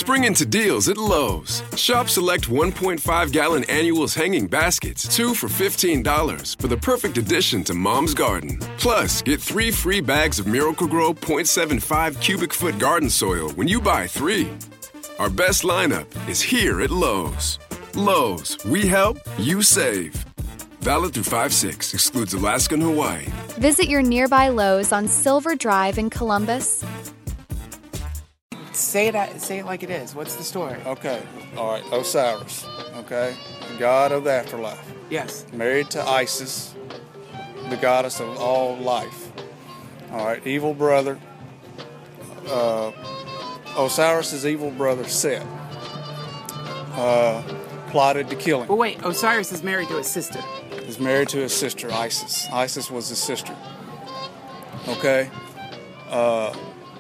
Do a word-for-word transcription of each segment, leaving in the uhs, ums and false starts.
Spring into deals at Lowe's. Shop select one point five gallon annuals hanging baskets, two for fifteen dollars, for the perfect addition to Mom's garden. Plus, get three free bags of Miracle-Gro point seven five cubic foot garden soil when you buy three. Our best lineup is here at Lowe's. Lowe's, we help, you save. Valid through five six, excludes Alaska and Hawaii. Visit your nearby Lowe's on Silver Drive in Columbus. Say it, say it like it is. What's the story? Okay, all right, Osiris, okay, god of the afterlife. Yes. Married to Isis, the goddess of all life. All right, evil brother, uh, Osiris's evil brother Set uh, plotted to kill him. But wait, Osiris is married to his sister. He's married to his sister, Isis. Isis was his sister. Okay? Uh,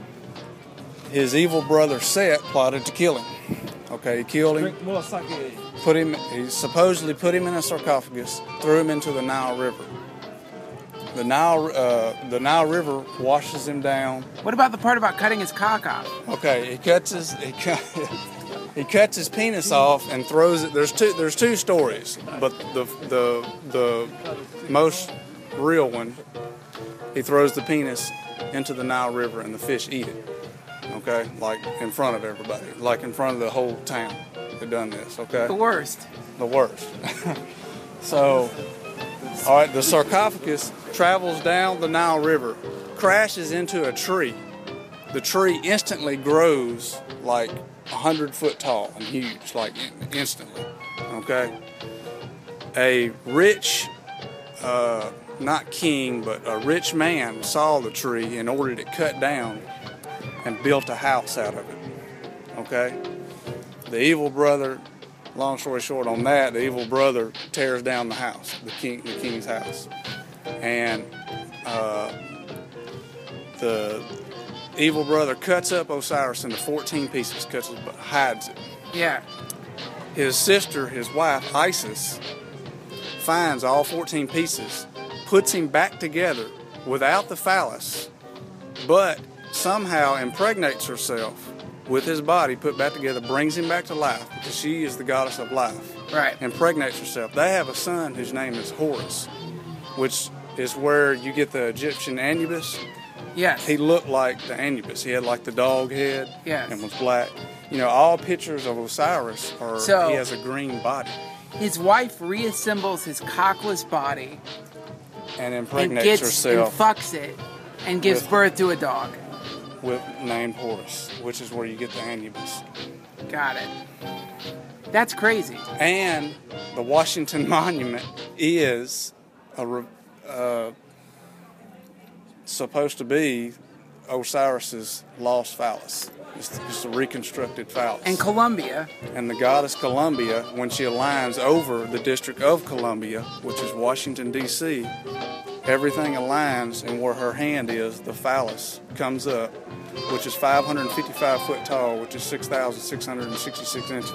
his evil brother Set plotted to kill him. Okay, he killed him. Put him. He supposedly put him in a sarcophagus, threw him into the Nile River. The Nile, uh, the Nile River washes him down. What about the part about cutting his cock off? Okay, he cuts his he, cut, he cuts his penis off and throws it. There's two there's two stories, but the the the most real one, he throws the penis into the Nile River and the fish eat it. Okay, like in front of everybody, like in front of the whole town. They done this. Okay. The worst. The worst. So, all right, the sarcophagus travels down the Nile River, crashes into a tree. The tree instantly grows like a hundred foot tall and huge, like instantly. Okay. A rich, uh, not king, but a rich man saw the tree and ordered it cut down and built a house out of it. Okay. The evil brother, long story short on that, the evil brother tears down the house, the king, the king's house. And uh, the evil brother cuts up Osiris into fourteen pieces, cuts it, but hides it. Yeah. His sister, his wife, Isis, finds all fourteen pieces, puts him back together without the phallus, but somehow impregnates herself with his body put back together, brings him back to life, because she is the goddess of life. Right. Impregnates herself. They have a son whose name is Horus, which is where you get the Egyptian Anubis. Yes. He looked like the Anubis. He had like the dog head. Yes. And was black. You know, all pictures of Osiris are, so, he has a green body. His wife reassembles his cockless body And impregnates and gets, herself. and fucks it and gives with, birth to a dog. With named Horus, which is where you get the Anubis. Got it. That's crazy. And the Washington Monument is a, uh, supposed to be Osiris's lost phallus. It's just a reconstructed phallus. And Columbia. And the goddess Columbia, when she aligns over the District of Columbia, which is Washington, D C, everything aligns, and where her hand is, the phallus comes up, which is five hundred fifty-five foot tall, which is six thousand six hundred sixty-six inches.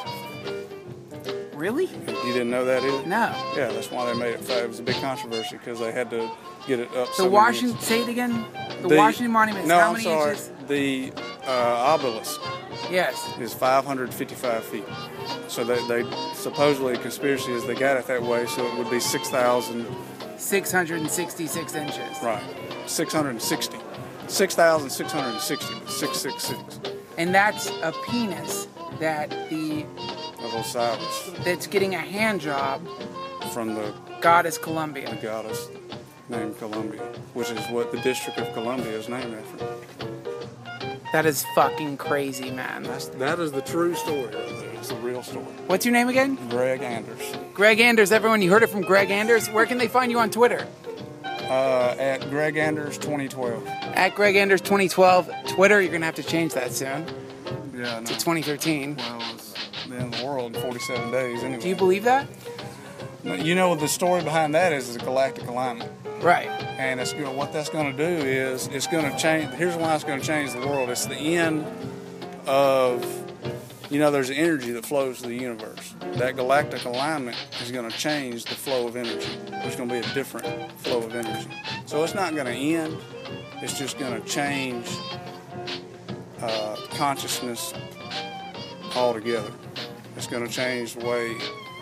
Really? You didn't know that either? No. Yeah, that's why they made it five. It was a big controversy because they had to get it up. The so Washington, inches. say it again? The, the Washington Monument is no, how I'm many sorry. inches? The uh, obelisk. Yes. Is five hundred fifty-five feet. So they, they supposedly, conspiracy is they got it that way, so it would be six thousand. six hundred sixty-six inches. Right. six hundred sixty. six thousand six hundred sixty, but six six six. And that's a penis that the... Of Osiris. That's getting a hand job from the goddess Columbia. The goddess named Columbia, which is what the District of Columbia is named after. That is fucking crazy, man. That's, that is the true story. It's the real story. What's your name again? Greg Anders. Greg Anders, everyone. You heard it from Greg Anders. Where can they find you on Twitter? Uh, at Greg Anders twenty twelve. At Greg Anders twenty twelve. Twitter, you're going to have to change that soon. Yeah, no. To twenty thirteen. Well, it's the end of the world in forty-seven days anyway. Do you believe that? You know, the story behind that is the galactic alignment. Right. And it's gonna, what that's going to do is it's going to change. Here's why it's going to change the world. It's the end of, you know, there's energy that flows to the universe. That galactic alignment is going to change the flow of energy. There's going to be a different flow of energy. So it's not going to end. It's just going to change uh, consciousness altogether. It's going to change the way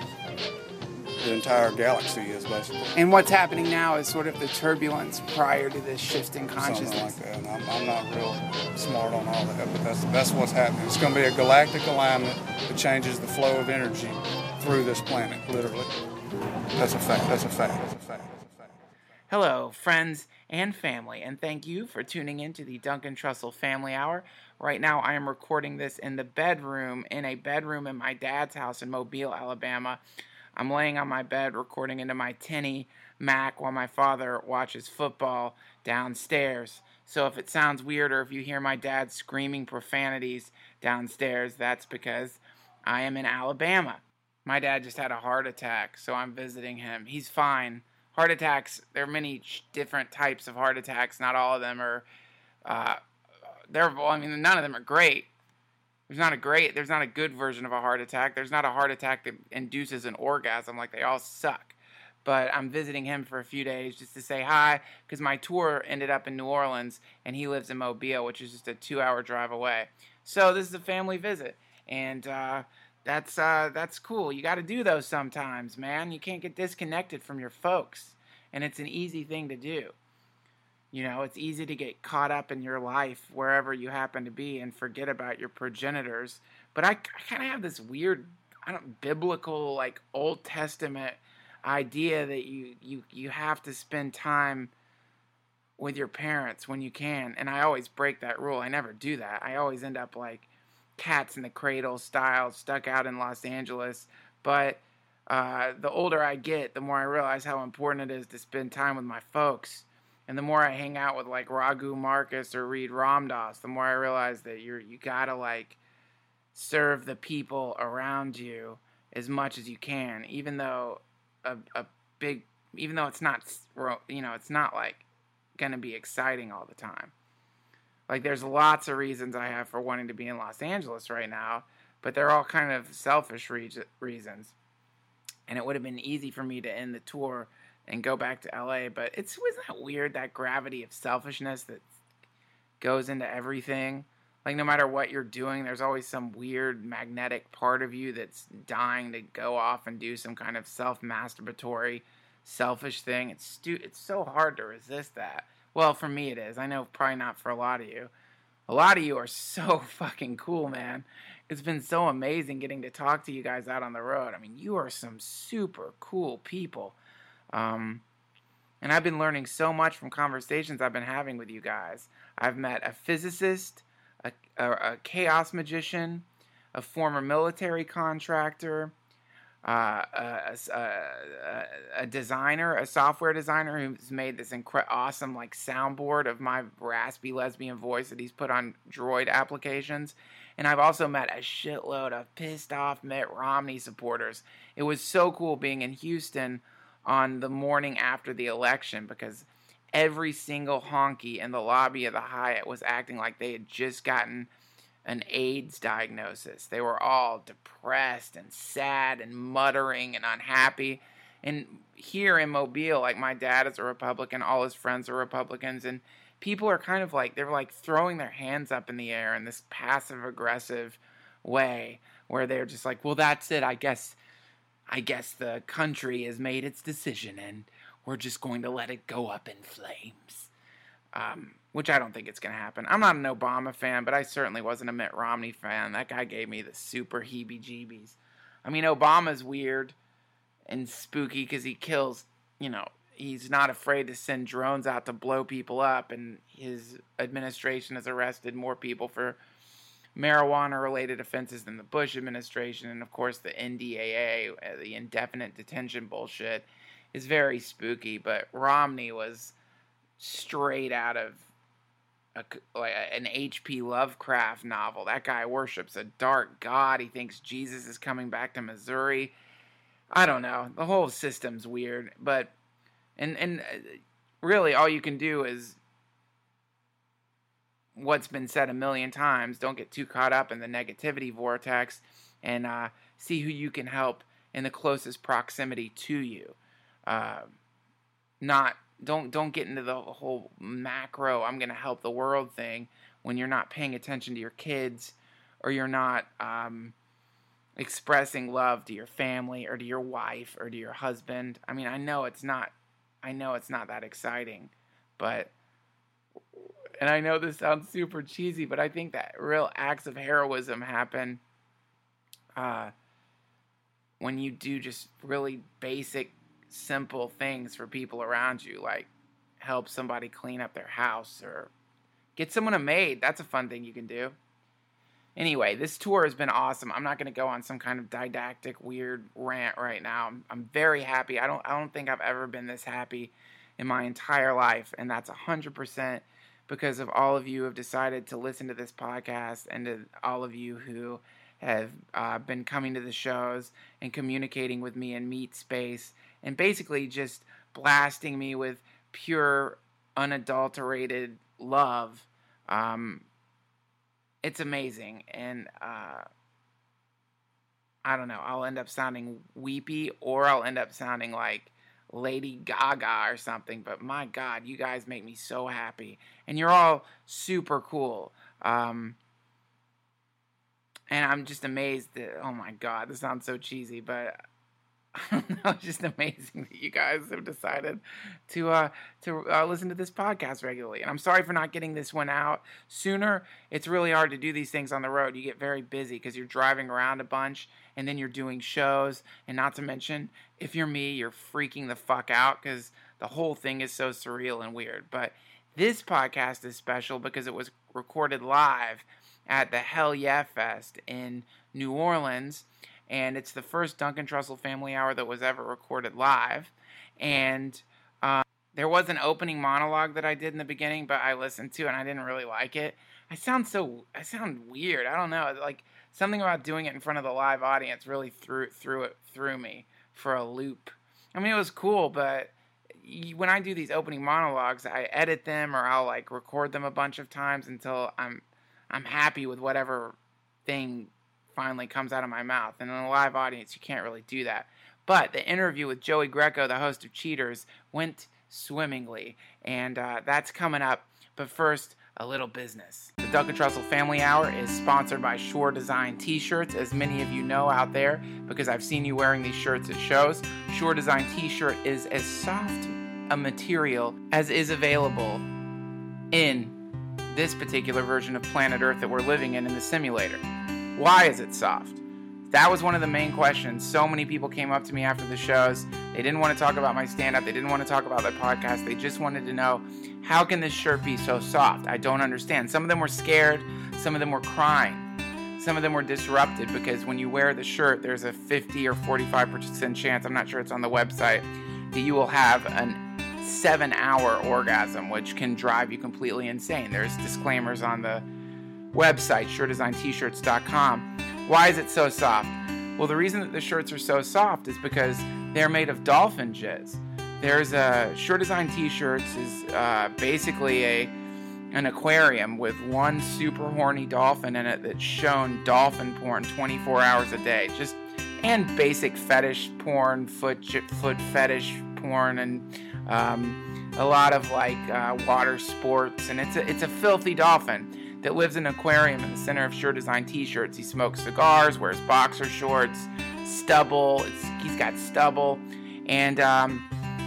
the entire galaxy is, basically. And what's happening now is sort of the turbulence prior to this shift in consciousness. Something like that. And I'm, I'm not real smart on all that, but that's, that's what's happening. It's going to be a galactic alignment that changes the flow of energy through this planet, literally. That's a fact. That's a fact. That's a fact. That's a fact. Hello, friends and family, and thank you for tuning in to the Duncan Trussell Family Hour. Right now, I am recording this in the bedroom, in a bedroom in my dad's house in Mobile, Alabama. I'm laying on my bed recording into my tinny Mac while my father watches football downstairs. So if it sounds weird or if you hear my dad screaming profanities downstairs, that's because I am in Alabama. My dad just had a heart attack, so I'm visiting him. He's fine. Heart attacks, there are many different types of heart attacks. Not all of them are, uh, they're, well, I mean, none of them are great. There's not a great, there's not a good version of a heart attack. There's not a heart attack that induces an orgasm. Like, they all suck. But I'm visiting him for a few days just to say hi, because my tour ended up in New Orleans, and he lives in Mobile, which is just a two-hour drive away. So this is a family visit, and uh, that's uh, that's cool. You got to do those sometimes, man. You can't get disconnected from your folks, and it's an easy thing to do. You know, it's easy to get caught up in your life wherever you happen to be and forget about your progenitors. But I, I kind of have this weird, I don't biblical, like Old Testament idea that you, you, you have to spend time with your parents when you can. And I always break that rule. I never do that. I always end up like Cats in the Cradle style, stuck out in Los Angeles. But uh, the older I get, the more I realize how important it is to spend time with my folks. And the more I hang out with like Raghu Marcus or Reed Ramdas, the more I realize that you're you gotta like serve the people around you as much as you can, even though a a big, even though it's not, you know, it's not like gonna be exciting all the time. Like, there's lots of reasons I have for wanting to be in Los Angeles right now, but they're all kind of selfish re- reasons. And it would have been easy for me to end the tour and go back to L A, but it's wasn't that weird, that gravity of selfishness that goes into everything? Like, no matter what you're doing, there's always some weird magnetic part of you that's dying to go off and do some kind of self-masturbatory, selfish thing. It's stu- it's so hard to resist that. Well, for me it is. I know probably not for a lot of you. A lot of you are so fucking cool, man. It's been so amazing getting to talk to you guys out on the road. I mean, you are some super cool people. Um, and I've been learning so much from conversations I've been having with you guys. I've met a physicist, a, a, a chaos magician, a former military contractor, uh, a, a, a designer, a software designer who's made this incre- awesome like soundboard of my raspy lesbian voice that he's put on Droid applications. And I've also met a shitload of pissed off Mitt Romney supporters. It was so cool being in Houston on the morning after the election, because every single honky in the lobby of the Hyatt was acting like they had just gotten an AIDS diagnosis. They were all depressed and sad and muttering and unhappy. And here in Mobile, like, my dad is a Republican, all his friends are Republicans, and people are kind of like, they're like throwing their hands up in the air in this passive aggressive way where they're just like, well, that's it, I guess I guess the country has made its decision, and we're just going to let it go up in flames. Um, which I don't think it's going to happen. I'm not an Obama fan, but I certainly wasn't a Mitt Romney fan. That guy gave me the super heebie-jeebies. I mean, Obama's weird and spooky because he kills, you know, he's not afraid to send drones out to blow people up, and his administration has arrested more people for marijuana-related offenses than the Bush administration, and of course the N D A A, the indefinite detention bullshit, is very spooky. But Romney was straight out of a, like an H P Lovecraft novel. That guy worships a dark god. He thinks Jesus is coming back to Missouri. I don't know. The whole system's weird, but and and really all you can do is what's been said a million times. Don't get too caught up in the negativity vortex, and uh, see who you can help in the closest proximity to you. Uh, not don't don't get into the whole macro I'm going to help the world thing when you're not paying attention to your kids or you're not um, expressing love to your family or to your wife or to your husband. I mean, I know it's not, I know it's not that exciting, but, and I know this sounds super cheesy, but I think that real acts of heroism happen uh, when you do just really basic, simple things for people around you, like help somebody clean up their house or get someone a maid. That's a fun thing you can do. Anyway, this tour has been awesome. I'm not going to go on some kind of didactic, weird rant right now. I'm, I'm very happy. I don't I don't think I've ever been this happy in my entire life, and that's one hundred percent because of all of you who have decided to listen to this podcast and to all of you who have uh, been coming to the shows and communicating with me in Meet Space and basically just blasting me with pure, unadulterated love. Um, it's amazing, and uh, I don't know, I'll end up sounding weepy, or I'll end up sounding like Lady Gaga or something, but my God, you guys make me so happy, and you're all super cool, um, and I'm just amazed that, oh my God, this sounds so cheesy, but I don't know, it's just amazing that you guys have decided to uh, to uh, listen to this podcast regularly. And I'm sorry for not getting this one out sooner. It's really hard to do these things on the road. You get very busy because you're driving around a bunch, and then you're doing shows. And not to mention, if you're me, you're freaking the fuck out because the whole thing is so surreal and weird. But this podcast is special because it was recorded live at the Hell Yeah Fest in New Orleans. And it's the first Duncan Trussell Family Hour that was ever recorded live. And uh, there was an opening monologue that I did in the beginning, but I listened to it and I didn't really like it. I sound so, I sound weird. I don't know. Like, something about doing it in front of the live audience really threw, threw it through me for a loop. I mean, it was cool, but when I do these opening monologues, I edit them or I'll, like, record them a bunch of times until I'm, I'm happy with whatever thing finally comes out of my mouth. And in a live audience, you can't really do that. But the interview with Joey Greco, the host of Cheaters, went swimmingly. And uh, that's coming up. But first, a little business. The Duncan Trussell Family Hour is sponsored by Shore Design T-shirts, as many of you know out there, because I've seen you wearing these shirts at shows. Shore Design T-shirt is as soft a material as is available in this particular version of planet Earth that we're living in in the simulator. Why is it soft? That was one of the main questions. So many people came up to me after the shows. They didn't want to talk about my stand-up. They didn't want to talk about their podcast. They just wanted to know, how can this shirt be so soft? I don't understand. Some of them were scared. Some of them were crying. Some of them were disrupted because when you wear the shirt, there's a fifty or forty-five percent chance, I'm not sure it's on the website, that you will have an seven-hour orgasm, which can drive you completely insane. There's disclaimers on the website, shore design t shirts dot com. Why is it so soft? Well, the reason that the shirts are so soft is because they're made of dolphin jizz. There's a Shore Design T-shirts is uh, basically a an aquarium with one super horny dolphin in it that's shown dolphin porn twenty-four hours a day. Just and basic fetish porn, foot foot fetish porn, and um, a lot of like uh, water sports. And it's a it's a filthy dolphin that lives in an aquarium in the center of Shore Design T-shirts. He smokes cigars, wears boxer shorts, stubble. It's, he's got stubble. And um,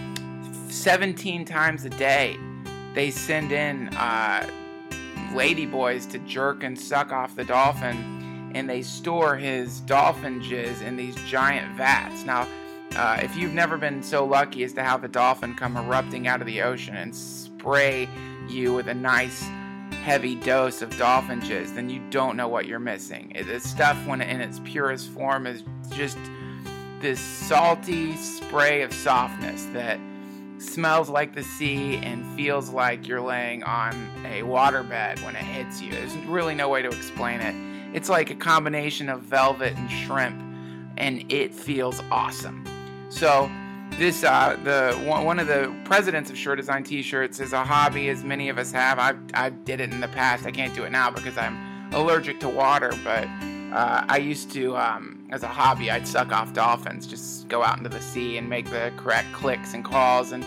seventeen times a day, they send in uh, ladyboys to jerk and suck off the dolphin, and they store his dolphin jizz in these giant vats. Now, uh, if you've never been so lucky as to have the dolphin come erupting out of the ocean and spray you with a nice heavy dose of dolphin jizz, then you don't know what you're missing. The stuff, when in its purest form, is just this salty spray of softness that smells like the sea and feels like you're laying on a waterbed when it hits you. There's really no way to explain it. It's like a combination of velvet and shrimp, and it feels awesome. So This, uh, the one, one of the presidents of Shore Design T-shirts is a hobby, as many of us have. I I did it in the past. I can't do it now because I'm allergic to water. But uh, I used to, um, as a hobby, I'd suck off dolphins, just go out into the sea and make the correct clicks and calls, and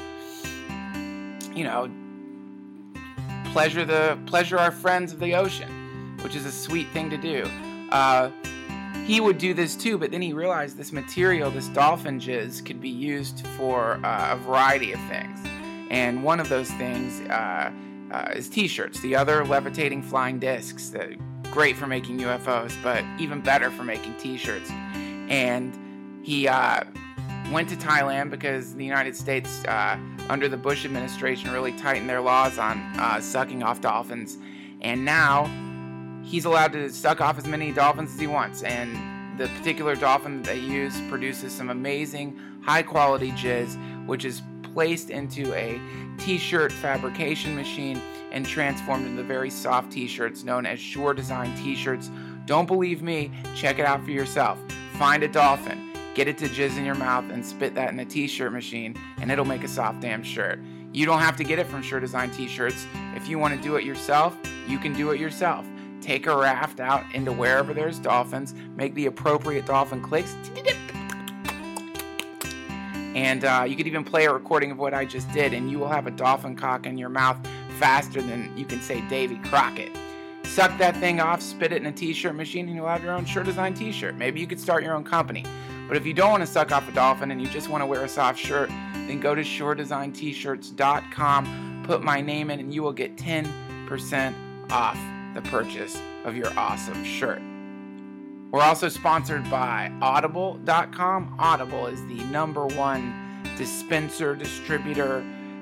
you know, pleasure the pleasure our friends of the ocean, which is a sweet thing to do. uh, he would do this too, but then he realized this material, this dolphin jizz, could be used for uh, a variety of things. And one of those things uh, uh, is t-shirts. The other, levitating flying discs. That great for making U F Os, but even better for making t-shirts. And he uh, went to Thailand because the United States, uh, under the Bush administration, really tightened their laws on uh, sucking off dolphins. And now he's allowed to suck off as many dolphins as he wants. And the particular dolphin that they use produces some amazing, high-quality jizz, which is placed into a t-shirt fabrication machine and transformed into very soft t-shirts known as Shore Design t-shirts. Don't believe me? Check it out for yourself. Find a dolphin, get it to jizz in your mouth, and spit that in a t-shirt machine, and it'll make a soft damn shirt. You don't have to get it from Shore Design t-shirts. If you want to do it yourself, you can do it yourself. Take a raft out into wherever there's dolphins, make the appropriate dolphin clicks, and uh, you could even play a recording of what I just did, and you will have a dolphin cock in your mouth faster than you can say Davy Crockett. Suck that thing off, spit it in a t-shirt machine, and you'll have your own Shore Design t-shirt. Maybe you could start your own company. But if you don't want to suck off a dolphin and you just want to wear a soft shirt, then go to shore design t shirts dot com, put my name in, and you will get ten percent off the purchase of your awesome shirt. We're also sponsored by audible dot com. Audible is the number one dispenser, distributor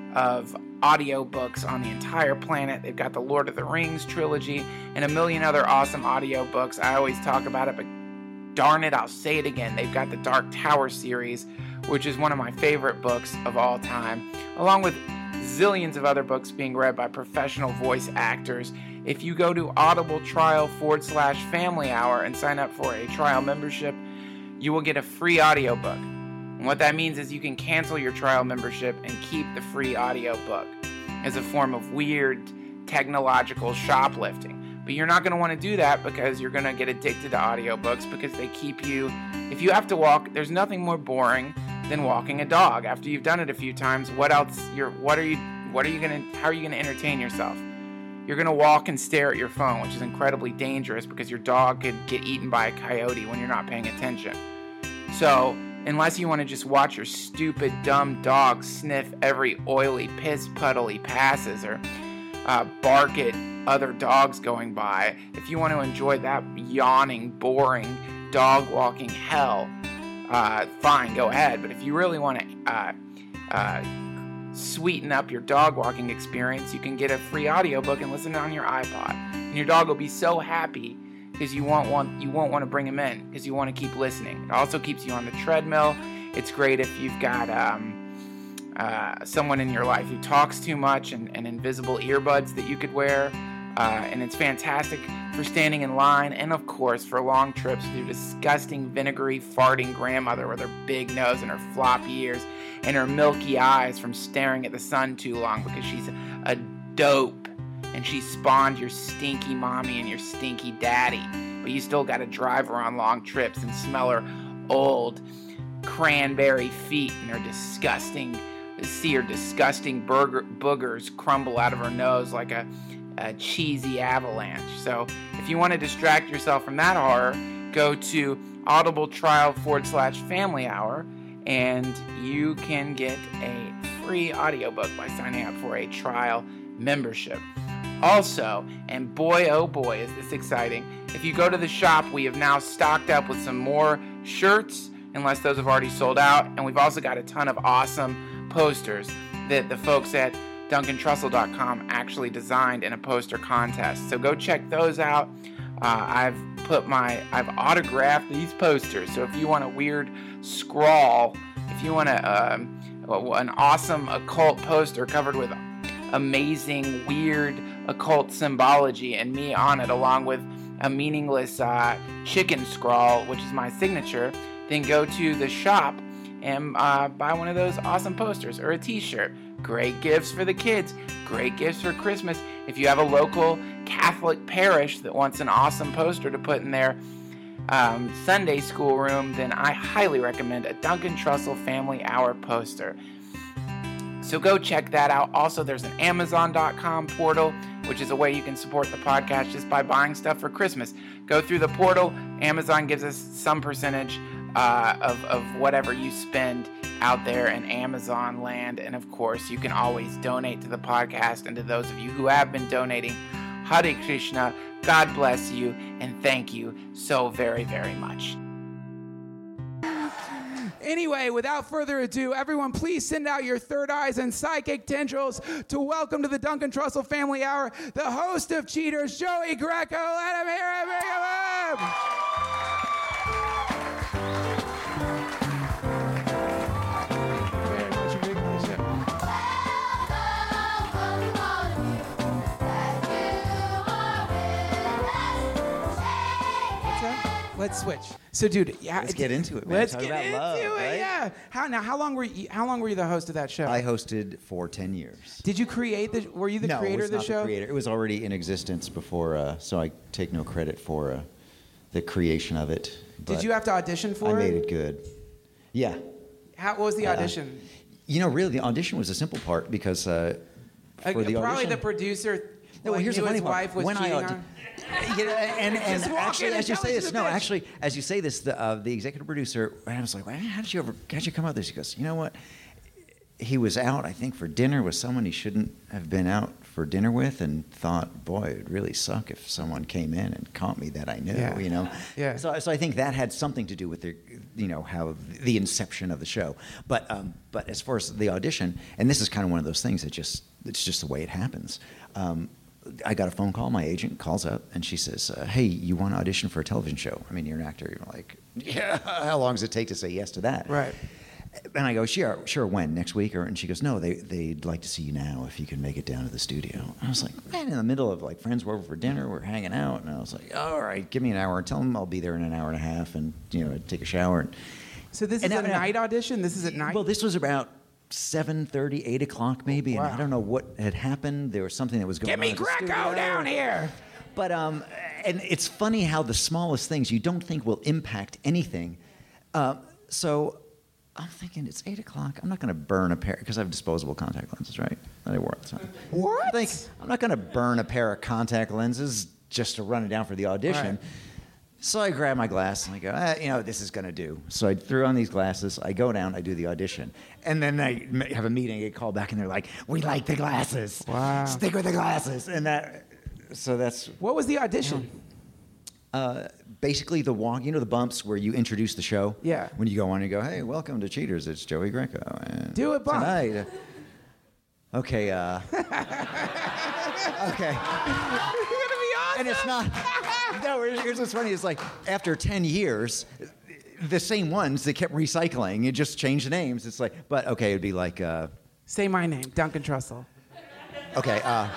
of audiobooks on the entire planet. They've got the Lord of the Rings trilogy and a million other awesome audiobooks. I always talk about it, but darn it, I'll say it again. They've got the Dark Tower series, which is one of my favorite books of all time, along with zillions of other books being read by professional voice actors. If you go to Audible trial forward slash family hour and sign up for a trial membership, you will get a free audiobook. And what that means is you can cancel your trial membership and keep the free audiobook as a form of weird technological shoplifting. But you're not going to want to do that because you're going to get addicted to audiobooks because they keep you, if you have to walk, there's nothing more boring than walking a dog. After you've done it a few times, what else, you're, what are you, what are you going to, how are you going to entertain yourself? You're going to walk and stare at your phone, which is incredibly dangerous because your dog could get eaten by a coyote when you're not paying attention. So, unless you want to just watch your stupid, dumb dog sniff every oily piss puddle he passes or uh, bark at other dogs going by, if you want to enjoy that yawning, boring, dog-walking hell, uh, fine, go ahead. But if you really want to uh, uh, sweeten up your dog-walking experience, you can get a free audiobook and listen on your iPod. And your dog will be so happy because you won't want you won't want to bring him in because you want to keep listening. It also keeps you on the treadmill. It's great if you've got um, uh, someone in your life who talks too much and, and invisible earbuds that you could wear. Uh, and it's fantastic for standing in line and, of course, for long trips with your disgusting, vinegary, farting grandmother with her big nose and her floppy ears and her milky eyes from staring at the sun too long because she's a dope and she spawned your stinky mommy and your stinky daddy. But you still got to drive her on long trips and smell her old cranberry feet and her disgusting, see her disgusting burger, boogers crumble out of her nose like a a cheesy avalanche. So if you want to distract yourself from that horror, go to Audible trial forward slash family hour and you can get a free audiobook by signing up for a trial membership. Also, and boy oh boy is this exciting, if you go to the shop, we have now stocked up with some more shirts, unless those have already sold out, and we've also got a ton of awesome posters that the folks at Duncan Trussell dot com actually designed in a poster contest. So go check those out. Uh, I've put my, I've autographed these posters. So if you want a weird scrawl, if you want a, um, an awesome occult poster covered with amazing, weird occult symbology and me on it, along with a meaningless uh, chicken scrawl, which is my signature, then go to the shop and uh, buy one of those awesome posters or a t-shirt. Great gifts for the kids. Great gifts for Christmas. If you have a local Catholic parish that wants an awesome poster to put in their um, Sunday school room, then I highly recommend a Duncan Trussell Family Hour poster. So go check that out. Also, there's an Amazon dot com portal, which is a way you can support the podcast just by buying stuff for Christmas. Go through the portal. Amazon gives us some percentage uh, of, of whatever you spend out there in Amazon land. And of course, you can always donate to the podcast. And to those of you who have been donating, Hare Krishna, God bless you, and thank you so very, very much. Anyway, without further ado, everyone please send out your third eyes and psychic tendrils to welcome to the Duncan Trussell Family Hour, the host of Cheaters, Joey Greco. Let him hear it, bring him up! Very much a big pleasure. What's that? Let's switch. So, dude, yeah, let's get into it, man. Let's Talk get about into love, it. right? Yeah. How now? How long were you? How long were you the host of that show? I hosted for ten years. Did you create the? Were you the no, creator it was of the not show? The creator. It was already in existence before, uh, so I take no credit for uh, the creation of it. Did you have to audition for I it? made it good. Yeah. How what was the audition? Uh, you know, really, the audition was a simple part because uh, for uh, the probably audition, the producer. No, well, like, here's knew the funny his part. wife was when cheating I audi- on. You know, and and Just walk actually, in and as you tell say us this, the no, bitch. actually, as you say this, the uh, the executive producer, and I was like, well, how did you ever, how did you come out with this? He goes, you know what? He was out, I think, for dinner with someone he shouldn't have been out for dinner with, and thought, boy, it'd really suck if someone came in and caught me that I knew, Yeah. you know. Yeah. So, so I think that had something to do with the, you know, how the inception of the show. But um, but as far as the audition, and this is kind of one of those things that just it's just the way it happens. Um, I got a phone call. My agent calls up and she says, uh, "Hey, you want to audition for a television show? I mean, you're an actor." You're like, "Yeah, how long does it take to say yes to that?" Right. And I go, "Sure, sure. When next week?" Or and she goes, "No, they they'd like to see you now if you can make it down to the studio." And I was like, "Man, in the middle of like friends were over for dinner, we're hanging out," and I was like, "All right, give me an hour. Tell them I'll be there in an hour and a half, and you know, take a shower." And, So this and is a now- now- night audition. This is at night. Well, this was about seven thirty, eight o'clock maybe, Wow. and I don't know what had happened. There was something that was going Get on. me at the Greco studio. down here. But um, and it's funny how the smallest things you don't think will impact anything. Uh, so I'm thinking it's eight o'clock. I'm not going to burn a pair because I have disposable contact lenses, right? That I wore at the time. What? I think I'm not going to burn a pair of contact lenses just to run it down for the audition. Right. So I grab my glass and I go, ah, you know, this is going to do. So I threw on these glasses. I go down. I do the audition, and then I m- have a meeting. I get called back, and they're like, "We like the glasses. Wow. Stick with the glasses." And that. So that's What was the audition? uh, basically the walk, you know, the bumps where you introduce the show. Yeah. When you go on and go, "Hey, welcome to Cheaters. It's Joey Greco." And Do it, bump. tonight. uh, okay. Uh, okay. You're gonna be awesome. And it's not. No, here's what's funny. It's like after ten years, the same ones they kept recycling. You just changed the names. It's like, but okay, it'd be like, uh, Say my name, Duncan Trussell. okay. Uh,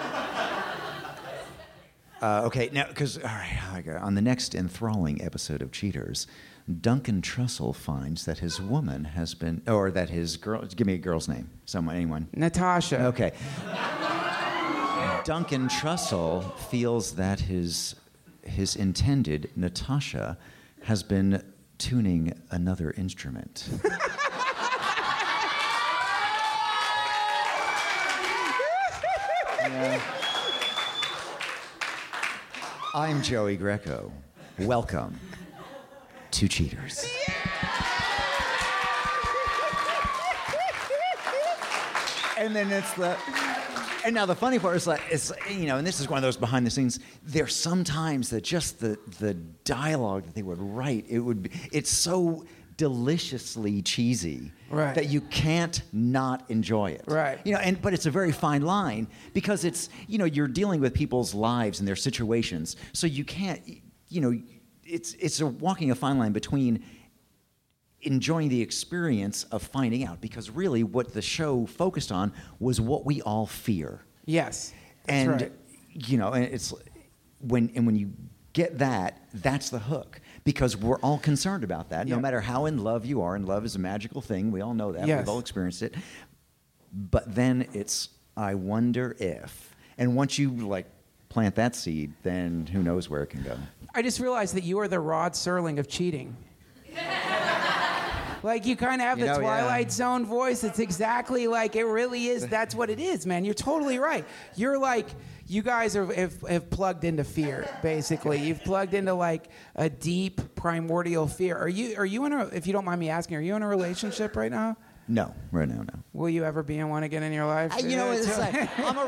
Uh, okay, now, because, all right, okay, on the next enthralling episode of Cheaters, Duncan Trussell finds that his woman has been, or that his girl, give me a girl's name, someone, anyone. Natasha. Okay. Duncan Trussell feels that his, his intended, Natasha, has been tuning another instrument. Yeah. I'm Joey Greco. Welcome to Cheaters. And then it's the, and now the funny part is like, it's, you know, and this is one of those behind the scenes. There's sometimes that just the the dialogue that they would write, it would be, it's so deliciously cheesy Right. that you can't not enjoy it. Right. You know, and but it's a very fine line because it's, you know, you're dealing with people's lives and their situations, so you can't, you know, it's it's a walking a fine line between enjoying the experience of finding out, because really what the show focused on was what we all fear. Yes. That's And right. you know, and it's when and when you get that, that's the hook, because we're all concerned about that. Yeah. No matter how in love you are, and love is a magical thing. We all know that. Yes. We've all experienced it. But then it's, I wonder if, and once you like plant that seed, then who knows where it can go. I just realized that you are the Rod Serling of cheating. Like you kind of have You the know, yeah. Twilight Zone voice. It's exactly like it really is. That's what it is, man. You're totally right. You're like, you guys are, have, have plugged into fear, basically. You've plugged into like a deep primordial fear. Are you, are you in a, if you don't mind me asking, are you in a relationship right now? No, right now, no. Will you ever be in one again in your life? I, you know, it's like, I'm a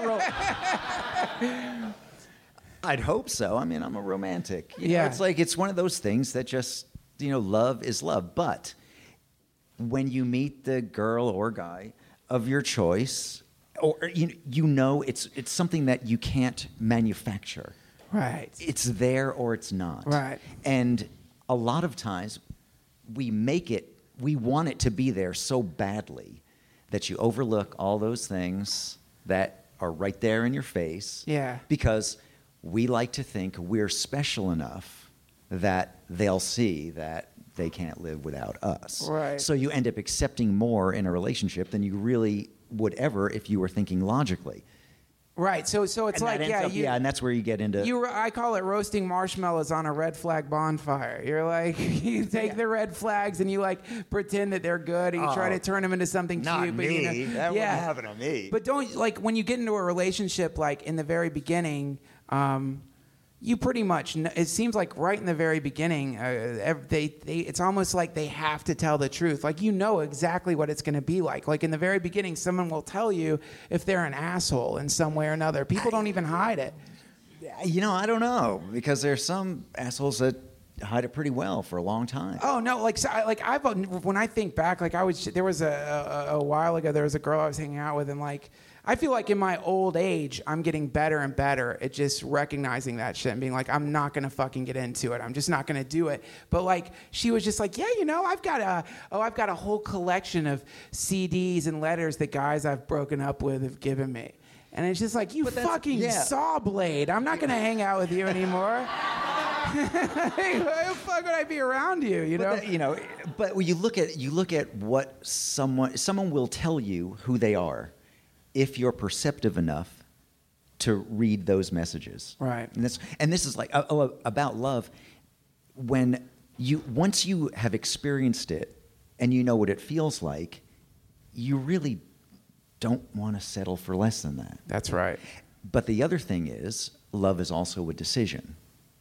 ro- I'd hope so. I mean, I'm a romantic. You know, Yeah. it's like, it's one of those things that just, you know, love is love. But when you meet the girl or guy of your choice, or you, you know it's it's something that you can't manufacture. Right. It's there or it's not. Right. And a lot of times we make it, we want it to be there so badly that you overlook all those things that are right there in your face. Yeah. Because we like to think we're special enough that they'll see that they can't live without us. Right. So you end up accepting more in a relationship than you really would ever if you were thinking logically. Right. So so it's And that like, ends yeah, up- you, yeah, and that's where you get into You, I call it roasting marshmallows on a red flag bonfire. You're like, you take the red flags and you like pretend that they're good, and you try Oh, to turn them into something not cute. But me. you know, That wouldn't yeah. happen to me. But don't like when you get into a relationship, like in the very beginning. Um, You pretty much. Kn- it seems like right in the very beginning, uh, ev- they, they. It's almost like they have to tell the truth. Like you know exactly what it's going to be like. Like in the very beginning, someone will tell you if they're an asshole in some way or another. People don't even hide it. You know, I don't know, because there's some assholes that hide it pretty well for a long time. Oh no! Like, so I, like I've when I think back, like I was there was a, a a while ago. There was a girl I was hanging out with, and like I feel like in my old age, I'm getting better and better at just recognizing that shit and being like, I'm not gonna fucking get into it. I'm just not gonna do it. But like, she was just like, yeah, you know, I've got a oh, I've got a whole collection of C Ds and letters that guys I've broken up with have given me. And it's just like, you fucking yeah. saw blade. I'm not gonna hang out with you anymore. Why the fuck would I be around you? You know. But that, you know, but when you look at you look at what someone someone will tell you who they are, if you're perceptive enough to read those messages. Right. And this and this is like uh, uh, about love. When you once you have experienced it and you know what it feels like, you really don't want to settle for less than that. That's right. But the other thing is, love is also a decision.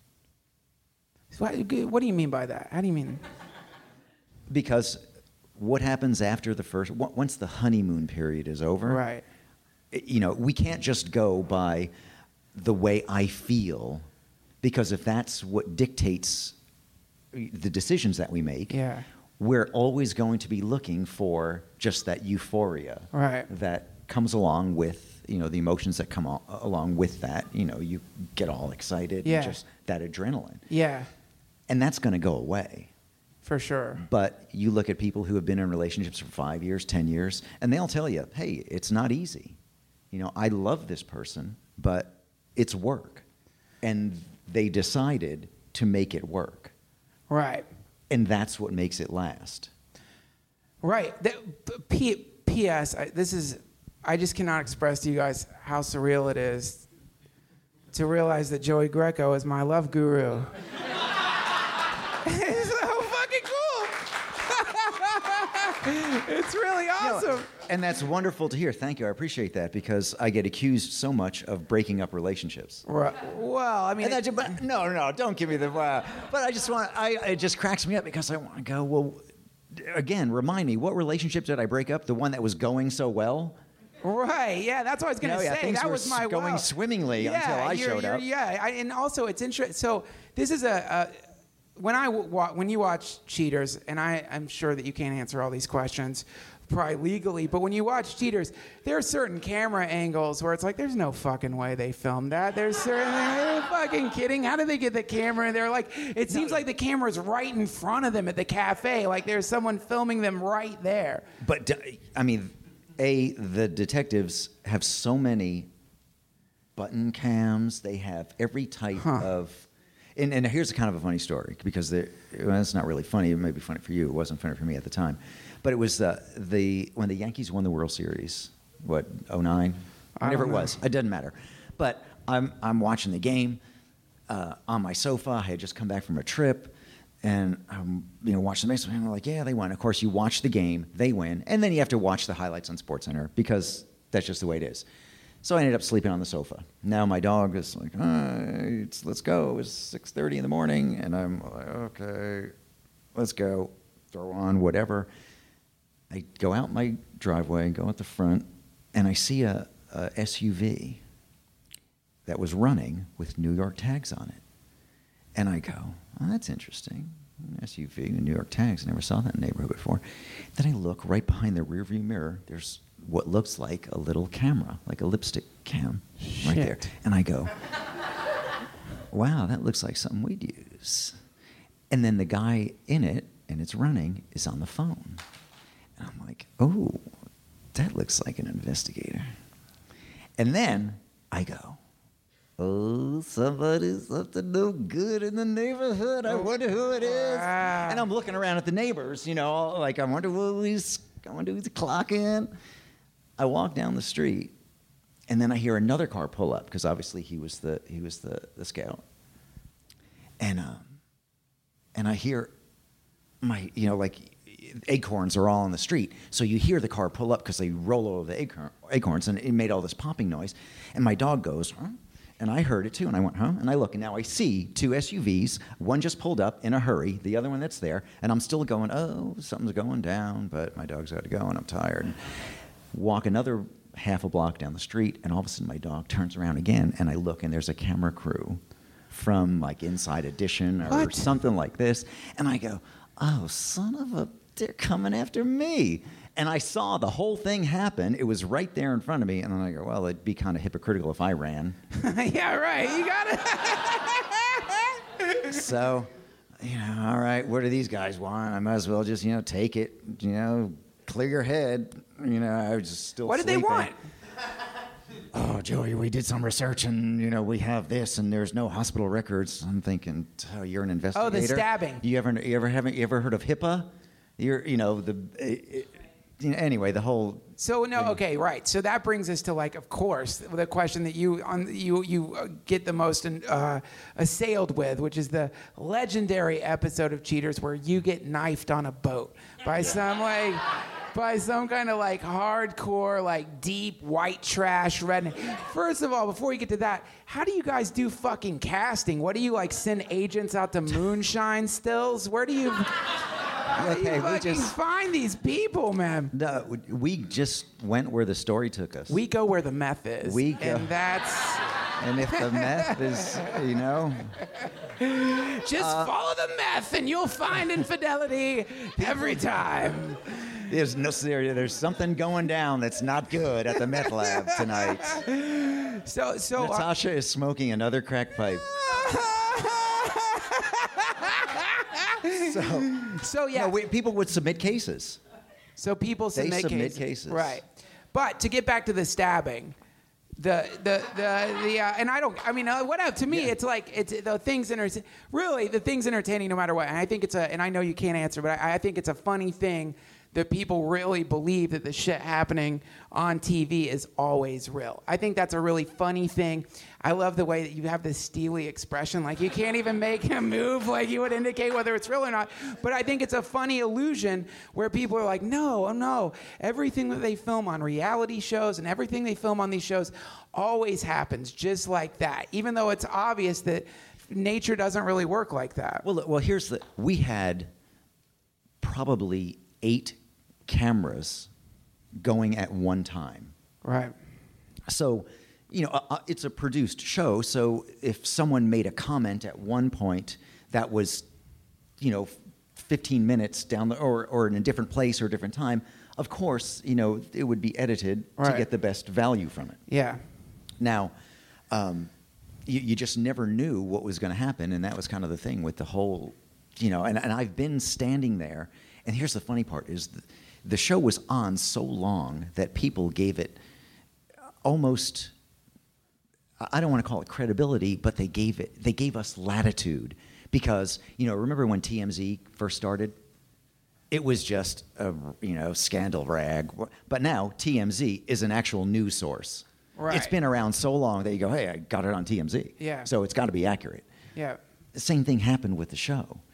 What, what do you mean by that? How do you mean? Because what happens after the first, on- once the honeymoon period is over, Right. i- you know, we can't just go by the way I feel, because if that's what dictates the decisions that we make, Yeah. we're always going to be looking for just that euphoria Right. that comes along with, you know, the emotions that come al- along with that. You know, you get all excited, Yeah. and just that adrenaline. Yeah, And that's going to go away. for sure. But you look at people who have been in relationships for five years, ten years, and they'll tell you, hey, it's not easy. You know, I love this person, but it's work. And they decided to make it work. Right. And that's what makes it last. Right. That, P, P S. I, this is. I just cannot express to you guys how surreal it is to realize that Joey Greco is my love guru. It's so fucking cool. It's really awesome. And that's wonderful to hear. Thank you. I appreciate that, because I get accused so much of breaking up relationships. Right. Well, I mean, And that, but no, no, don't give me the. Uh, but I just want. I it just cracks me up, because I want to go. Well, again, remind me, what relationship did I break up? The one that was going so well. right. Yeah, that's what I was going to You know, yeah, say. things that were was my going wow. swimmingly until I you're- showed you're- up. Yeah, I, and also it's interesting. So this is a, a when I wa- when you watch Cheaters, and I, I'm sure that you can't answer all these questions probably legally, but when you watch Cheaters, there are certain camera angles where it's like, there's no fucking way they filmed that. There's certain, are you fucking kidding? How did they get the camera? They're like, it seems like the camera's right in front of them at the cafe. Like there's someone filming them right there. But d- I mean, a the detectives have so many button cams. They have every type Huh. of. And, and here's a kind of a funny story, because they're- well, it's not really funny. It may be funny for you. It wasn't funny for me at the time. But it was uh, the when the Yankees won the World Series. What, oh nine? I Whatever it don't know. was. It doesn't matter. But I'm I'm watching the game uh, on my sofa. I had just come back from a trip. And I'm, you know, watching the baseball, and I'm like, yeah, they won. Of course, you watch the game, they win, and then you have to watch the highlights on SportsCenter because that's just the way it is. So I ended up sleeping on the sofa. Now my dog is like, oh, it's, let's go. It's six thirty in the morning, and I'm like, okay, let's go. Throw on whatever. I go out my driveway, go out the front, and I see a, a S U V that was running with New York tags on it. And I go, oh, that's interesting. An S U V and New York tags. I never saw that in the neighborhood before. Then I look right behind the rearview mirror. There's what looks like a little camera, like a lipstick cam right there. And I go, wow, that looks like something we'd use. And then the guy in it, and it's running, is on the phone. And I'm like, oh, that looks like an investigator. And then I go, oh, somebody's up to no good in the neighborhood. I wonder who it is. Wow. And I'm looking around at the neighbors, you know, like I wonder who's, I wonder who's clocking. I walk down the street, and then I hear another car pull up because obviously he was the he was the, the scout. And um, and I hear my, you know, like acorns are all on the street, so you hear the car pull up because they roll over the acorn, acorns, and it made all this popping noise. And my dog goes, huh? And I heard it too, and I went, huh? And I look, and now I see two S U Vs. One just pulled up in a hurry, the other one that's there, and I'm still going, oh, something's going down, but my dog's got to go, and I'm tired. And walk another half a block down the street, and all of a sudden my dog turns around again, and I look, and there's a camera crew from like Inside Edition or what? Something like this, and I go, oh, son of a, they're coming after me. And I saw the whole thing happen. It was right there in front of me. And then I go, well, it'd be kind of hypocritical if I ran. Yeah, right. You got it. So, you know, all right, what do these guys want? I might as well just, you know, take it, you know, clear your head. You know, I was just still What did sleeping. they want? Oh, Joey, we did some research, and, you know, we have this, and there's no hospital records. I'm thinking, oh, you're an investigator. Oh, the stabbing. You ever, you ever, haven't you ever heard of HIPAA? You're, you know, the... It, Anyway, the whole. So no, okay, right. So that brings us to, like, of course, the question that you on you you uh, get the most uh, assailed with, which is the legendary episode of Cheaters where you get knifed on a boat by some like by some kind of like hardcore, like deep white trash redneck. First of all, before you get to that, how do you guys do fucking casting? What do you like send agents out to moonshine stills? Where do you? Okay, you we fucking just find these people, man. No, we just went where the story took us. We go where the meth is. We go, and that's. And if the meth is, you know, just uh, follow the meth, and you'll find infidelity every time. There's no there, There's something going down that's not good at the meth lab tonight. So, so Natasha uh, is smoking another crack pipe. So, so yeah, no, we, people would submit cases. So people submit, they submit cases. cases, right? But to get back to the stabbing, the the the the uh, and I don't. I mean, uh, whatever. To me, yeah. It's like it's the things enter- really the things entertaining no matter what. And I think it's a. And I know you can't answer, but I, I think it's a funny thing that people really believe that the shit happening on T V is always real. I think that's a really funny thing. I love the way that you have this steely expression, like you can't even make a move like you would indicate whether it's real or not. But I think it's a funny illusion where people are like, no, oh no, everything that they film on reality shows and everything they film on these shows always happens just like that, even though it's obvious that nature doesn't really work like that. Well, well, here's the, we had probably eight cameras going at one time. Right. So, you know, uh, it's a produced show, so if someone made a comment at one point that was, you know, fifteen minutes down the, or, or in a different place or a different time, of course, you know, it would be edited right. to get the best value from it. Yeah. Now, um, you, you just never knew what was going to happen, and that was kind of the thing with the whole, you know, and, and I've been standing there, and here's the funny part is the, the show was on so long that people gave it almost, I don't want to call it credibility, but they gave it, they gave us latitude because, you know, remember when T M Z first started? It was just a, you know, scandal rag. But now T M Z is an actual news source. Right. It's been around so long that you go, hey, I got it on T M Z. Yeah. So it's got to be accurate. Yeah. The same thing happened with the show.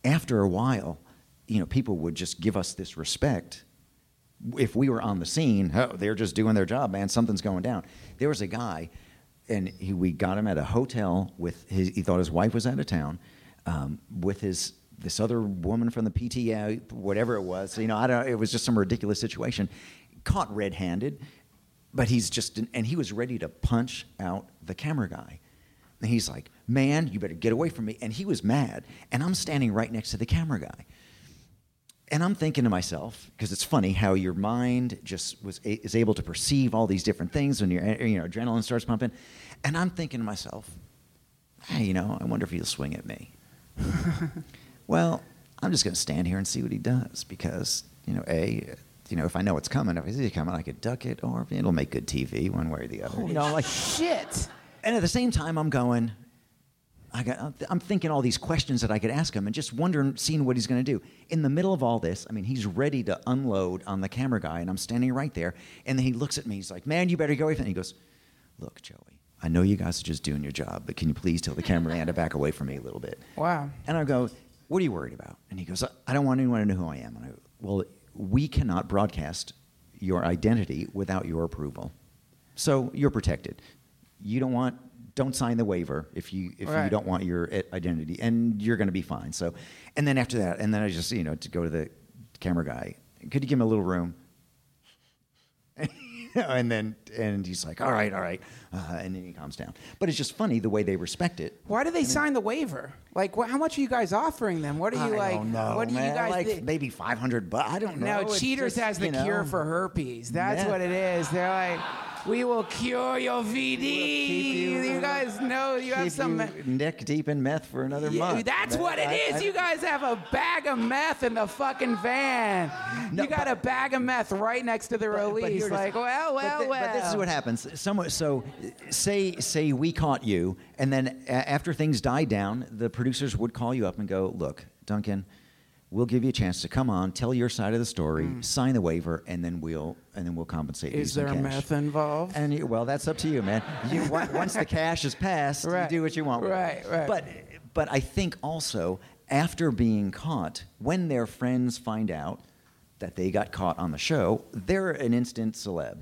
after a while, you know, people would just give us this respect. If we were on the scene, oh, they're just doing their job, man. Something's going down. There was a guy, and he, we got him at a hotel with his. He thought his wife was out of town, um, with his this other woman from the P T A, whatever it was. You know, I don't. It was just some ridiculous situation. Caught red-handed, but he's just, and he was ready to punch out the camera guy. And he's like, "Man, you better get away from me!" And he was mad, and I'm standing right next to the camera guy. And I'm thinking to myself, because it's funny how your mind just was is able to perceive all these different things when your you know adrenaline starts pumping. And I'm thinking to myself, hey, you know, I wonder if he'll swing at me. Well, I'm just going to stand here and see what he does because, you know, A, you know, if I know it's coming, if I see it coming, I could duck it, or it'll make good T V one way or the other. Holy you know, like shit. And at the same time, I'm going. I got, I'm thinking all these questions that I could ask him and just wondering, seeing what he's going to do. In the middle of all this, I mean, he's ready to unload on the camera guy, and I'm standing right there. And then he looks at me. He's like, "Man, you better go away from me." He goes, "Look, Joey, I know you guys are just doing your job, but can you please tell the cameraman to back away from me a little bit?" Wow. And I go, "What are you worried about?" And he goes, "I don't want anyone to know who I am." And I go, "Well, we cannot broadcast your identity without your approval. So you're protected. You don't want... Don't sign the waiver if you if right. you don't want your identity, and you're going to be fine." So, and then after that, and then I just you know to go to the camera guy. Could you give him a little room? and then and he's like, "All right, all right," uh, and then he calms down. But it's just funny the way they respect it. Why do they sign the waiver? Like, wh- how much are you guys offering them? What are you I like? don't know, what do man. you guys like thi- maybe five hundred bucks? I don't know. No, It's Cheaters just, has the you know, cure for herpes. That's Yeah. what it is. They're like, we will cure your V D. keep you- you guys know you have keep some. you neck deep in meth for another Yeah, month. that's Man, what it I- is. I- You guys have a bag of meth in the fucking van. No, you got but- a bag of meth right next to the But- but release. here it is. Like, well, But well, thi- well. But this is what happens. Someone, so say say we caught you, and then a- after things died down, the producers would call you up and go, "Look, Duncan, we'll give you a chance to come on, tell your side of the story, sign the waiver, and then we'll and then we'll compensate you Is some there cash." meth involved? And you, well, that's up to you, man. You, on- once the cash is passed, Right. you do what you want with it. Right, right. But but I think also after being caught, when their friends find out that they got caught on the show, they're an instant celeb.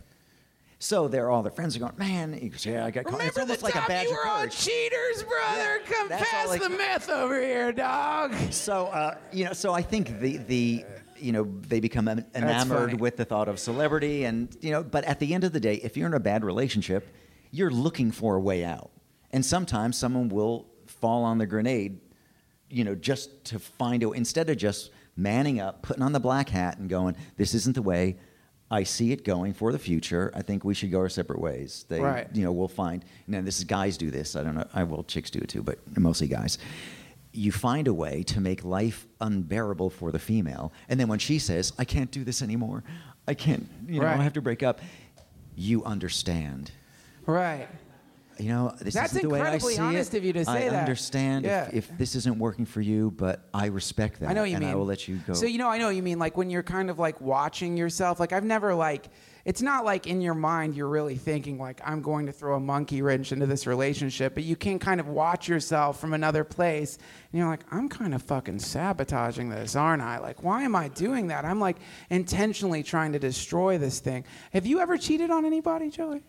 So they're all their friends are going, "Man," he goes, "Yeah, I got caught." Remember It's almost the like time a badge you of were on courage. Cheaters, brother? Yeah, Come that's all pass like- the meth over here, dog. So uh, you know, so I think the the you know they become en- enamored funny. with the thought of celebrity, and you know, but at the end of the day, if you're in a bad relationship, you're looking for a way out, and sometimes someone will fall on the grenade, you know, just to find a instead of just manning up, putting on the black hat, and going, "This isn't the way I see it going for the future. I think we should go our separate ways." They, Right. you know, we'll find. You know, this is guys do this. I don't know. I will chicks do it too, but mostly guys. You find a way to make life unbearable for the female, and then when she says, "I can't do this anymore. I can't. You know, Right. I have to break up," you understand. Right. You know, this That's isn't the way I incredibly see honest it. of you to say I that. understand Yeah. if, if this isn't working for you, but I respect that. I know what you and mean. I will let you go. So you know, I know what you mean. Like when you're kind of like watching yourself. Like I've never like. It's not like in your mind you're really thinking like I'm going to throw a monkey wrench into this relationship, but you can kind of watch yourself from another place, and you're like, I'm kind of fucking sabotaging this, aren't I? Like, why am I doing that? I'm like intentionally trying to destroy this thing. Have you ever cheated on anybody, Joey?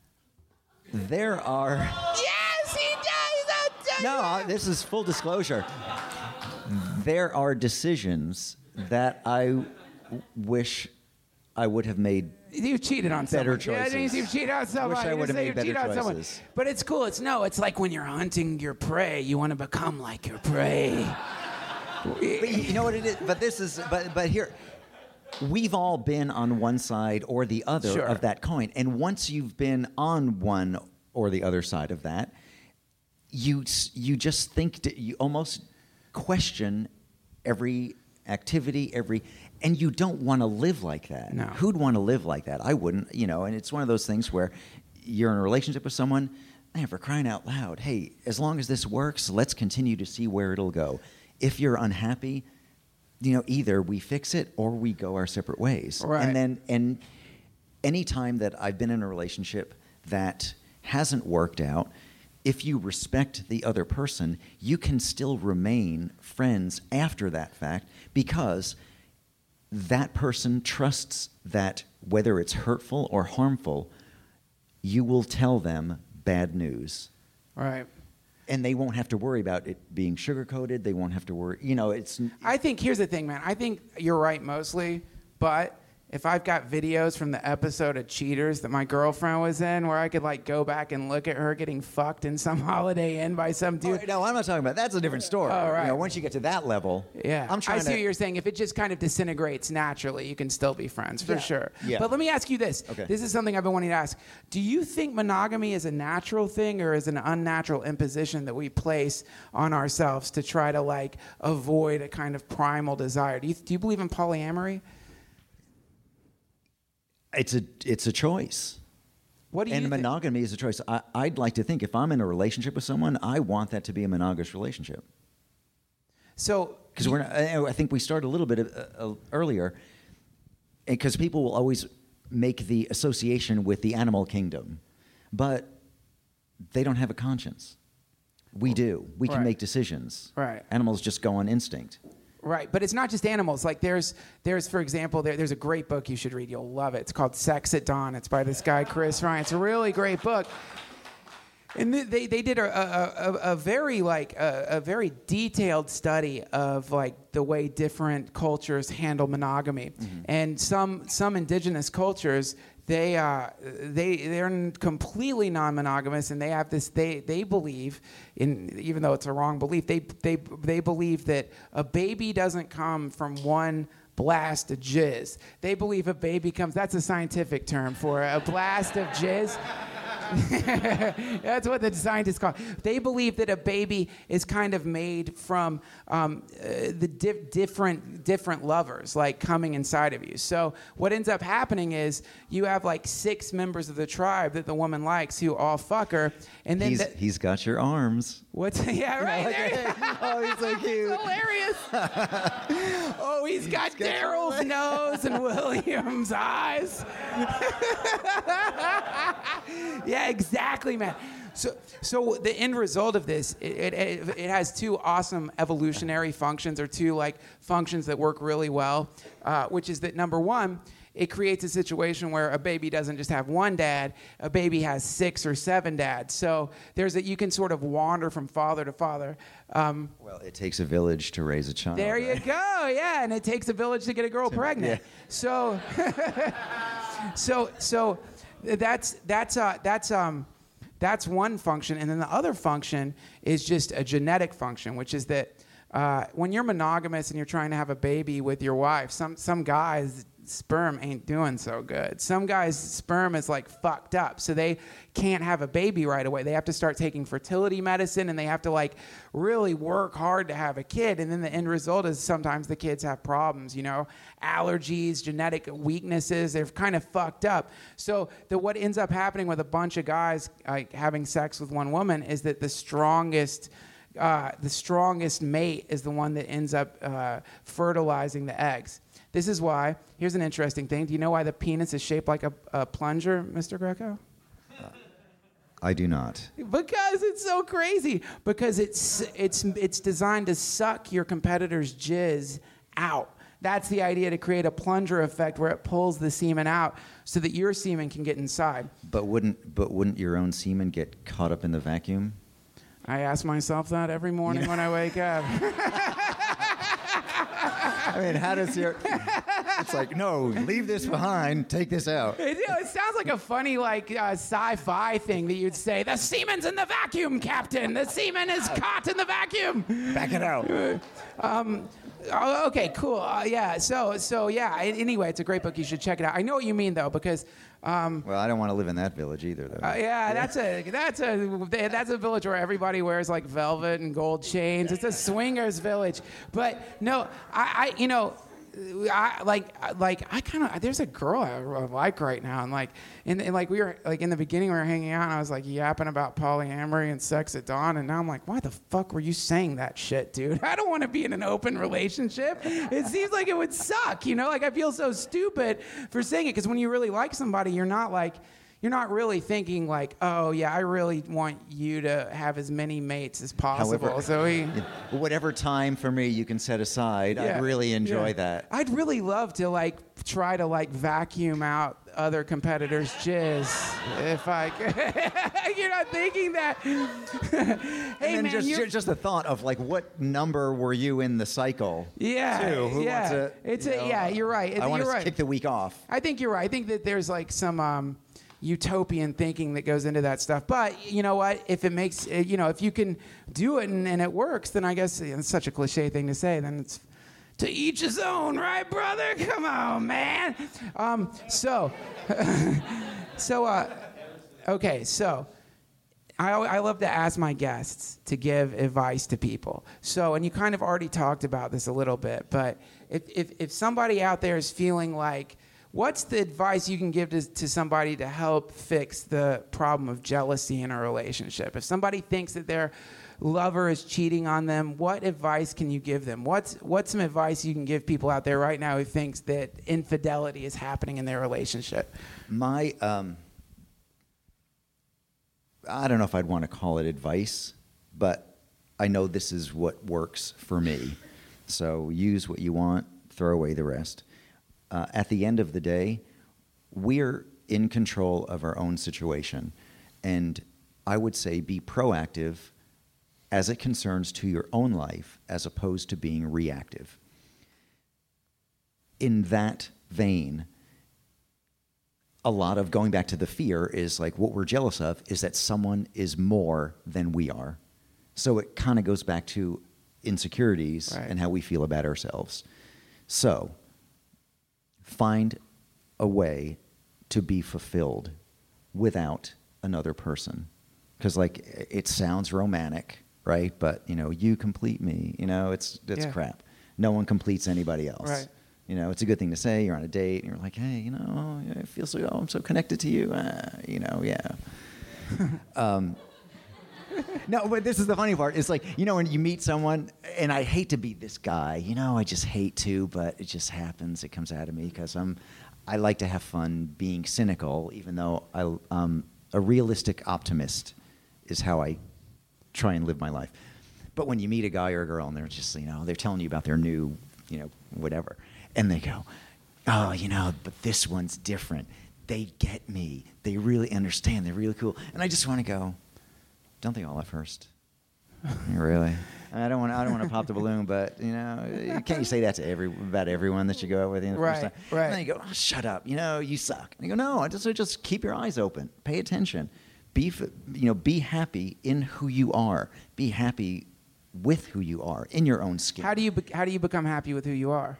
There are. Yes, he does. No, this is full disclosure. There are decisions that I w- wish I would have made. You've cheated on Better someone. Yeah, choices. you've cheated on someone. Wish I You would've just say made you've better cheated on someone. choices. But it's cool. It's no. It's like when you're hunting your prey. You want to become like your prey. But you know what it is? But this is. But but here, we've all been on one side or the other Sure. of that coin, and once you've been on one or the other side of that, you s- you just think to, you almost question every activity, every, and you don't want to live like that. No. Who'd want to live like that? I wouldn't, you know. And it's one of those things where you're in a relationship with someone, man, for crying out loud, hey, as long as this works, let's continue to see where it'll go. If you're unhappy, you know, either we fix it or we go our separate ways. Right. And then, and any time that I've been in a relationship that hasn't worked out, if you respect the other person, you can still remain friends after that fact because that person trusts that whether it's hurtful or harmful, you will tell them bad news. Right. And they won't have to worry about it being sugar-coated. They won't have to worry. You know, it's... I think, here's the thing, man. I think you're right mostly, but if I've got videos from the episode of Cheaters that my girlfriend was in where I could, like, go back and look at her getting fucked in some Holiday Inn by some dude. Oh, no, I'm not talking about... That's a different story. Oh, right. You know, once you get to that level... Yeah. I'm trying I see to, what you're saying. If it just kind of disintegrates naturally, you can still be friends, for Yeah. sure. Yeah. But let me ask you this. Okay. This is something I've been wanting to ask. Do you think monogamy is a natural thing or is an unnatural imposition that we place on ourselves to try to, like, avoid a kind of primal desire? Do you, do you believe in polyamory? It's a it's a choice. What do you and think? monogamy is a choice. I, I'd like to think if I'm in a relationship with someone, I want that to be a monogamous relationship. So, Because we're not, I I think we started a little bit uh, uh, earlier, because people will always make the association with the animal kingdom, but they don't have a conscience. We do. We can Right. make decisions. Right. Animals just go on instinct. right, but it's not just animals. Like there's, there's for example, there, there's a great book you should read. You'll love it. It's called Sex at Dawn. It's by this guy Chris Ryan. It's a really great book. And they, they did a, a, a, a very like a, a very detailed study of like the way different cultures handle monogamy, mm-hmm. and some some indigenous cultures they uh, they they're completely non-monogamous, and they have this they they believe in, even though it's a wrong belief, they they they believe that a baby doesn't come from one blast of jizz. They believe a baby comes. That's a scientific term for a blast of jizz. That's what the scientists call it. They believe that a baby is kind of made from um, uh, the di- different different lovers, like coming inside of you. So what ends up happening is you have like six members of the tribe that the woman likes who all fuck her, and then He's, the, he's got your arms. what's yeah right Like, there. oh, he's so cute. Hilarious. Oh, he's got Daryl's nose and William's eyes. Yeah, exactly, man. So, so the end result of this, it, it, it has two awesome evolutionary functions, or two like functions that work really well, uh, which is that number one, it creates a situation where a baby doesn't just have one dad, a baby has six or seven dads. So there's a, you can sort of wander from father to father. Um, Well, it takes a village to raise a child. there you right? go, yeah, and it takes a village to get a girl pregnant. yeah. So, so, so that's that's uh, that's um, that's one function, and then the other function is just a genetic function, which is that uh, when you're monogamous and you're trying to have a baby with your wife, some some guys' sperm ain't doing so good. Some guys' sperm is like fucked up, so they can't have a baby right away. They have to start taking fertility medicine, and they have to like really work hard to have a kid. And then the end result is sometimes the kids have problems, you know, allergies, genetic weaknesses. They're kind of fucked up. So the, what ends up happening with a bunch of guys like having sex with one woman is that the strongest uh, the strongest mate is the one that ends up uh, fertilizing the eggs. This is why, here's an interesting thing. Do you know why the penis is shaped like a, a plunger, Mister Greco? I do not. Because it's so crazy. Because it's it's it's designed to suck your competitor's jizz out. That's the idea, to create a plunger effect where it pulls the semen out so that your semen can get inside. But wouldn't but wouldn't your own semen get caught up in the vacuum? I ask myself that every morning when I wake up. I mean, how does your... It's like, no, leave this behind, take this out. It, you know, it sounds like a funny, like, uh, sci-fi thing that you'd say, the semen's in the vacuum, Captain. The semen is caught in the vacuum. Back it out. Um, oh, okay, cool. Uh, yeah, so, so yeah, anyway, it's a great book. You should check it out. I know what you mean, though, because... Um, Well, I don't want to live in that village either, though. uh, yeah, that's a that's a that's a village where everybody wears like velvet and gold chains. It's a swingers village. But no, I, I you know, I like like I kind of there's a girl I like right now, and like and, and like we were like in the beginning we were hanging out, and I was like yapping about polyamory and sex at dawn, and now I'm like, why the fuck were you saying that shit, dude? I don't want to be in an open relationship. It seems like it would suck, you know? Like I feel so stupid for saying it, because when you really like somebody, you're not like, you're not really thinking like, oh yeah, I really want you to have as many mates as possible. However, so he, whatever time for me you can set aside, yeah, I'd really enjoy yeah. that. I'd really love to like try to like vacuum out other competitors' jizz if I could. You're not thinking that. Hey and then man, just, you're, just the thought of like, what number were you in the cycle? yeah, Too? Who yeah. wants to, it's you a know, yeah. You're right. I want you're to right. kick the week off. I think you're right. I think that there's like some um, utopian thinking that goes into that stuff. But you know what? If it makes, you know, if you can do it and, and it works, then I guess it's such a cliche thing to say. Then it's to each his own, right, brother? Come on, man. Um, so, so, uh, okay, so. I, I love to ask my guests to give advice to people. So, and you kind of already talked about this a little bit, but if, if, if somebody out there is feeling like, what's the advice you can give to, to somebody to help fix the problem of jealousy in a relationship? If somebody thinks that their lover is cheating on them, what advice can you give them? What's, what's some advice you can give people out there right now who thinks that infidelity is happening in their relationship? My, um, I don't know if I'd want to call it advice, but I know this is what works for me. So use what you want, throw away the rest. Uh, at the end of the day, we're in control of our own situation. And I would say be proactive as it concerns to your own life as opposed to being reactive. In that vein, a lot of going back to the fear is like what we're jealous of is that someone is more than we are. So it kind of goes back to insecurities right. and how we feel about ourselves. So find a way to be fulfilled without another person. Because like it sounds romantic, right? But you know, you complete me. You know, it's it's yeah. crap. No one completes anybody else. Right. You know, it's a good thing to say. You're on a date, and you're like, hey, you know, I feel so, oh, I'm so connected to you. Uh, you know, yeah. um, no, but this is the funny part. It's like, you know, when you meet someone, and I hate to be this guy. You know, I just hate to, but it just happens. It comes out of me because I'm, I like to have fun being cynical, even though I, um, a realistic optimist is how I try and live my life. But when you meet a guy or a girl, and they're just, you know, they're telling you about their new, you know, whatever. And they go, oh, you know, but this one's different. They get me. They really understand. They're really cool. And I just want to go, don't they all at first? Really? I don't want. I don't want to pop the balloon, but you know, can't you say that to every about everyone that you go out with in the Right, first time? right. And then you go, oh, shut up. You know, you suck. And you go, no. I just so just keep your eyes open. Pay attention. Be f- you know, be happy in who you are. Be happy with who you are in your own skin. How do you be- how do you become happy with who you are?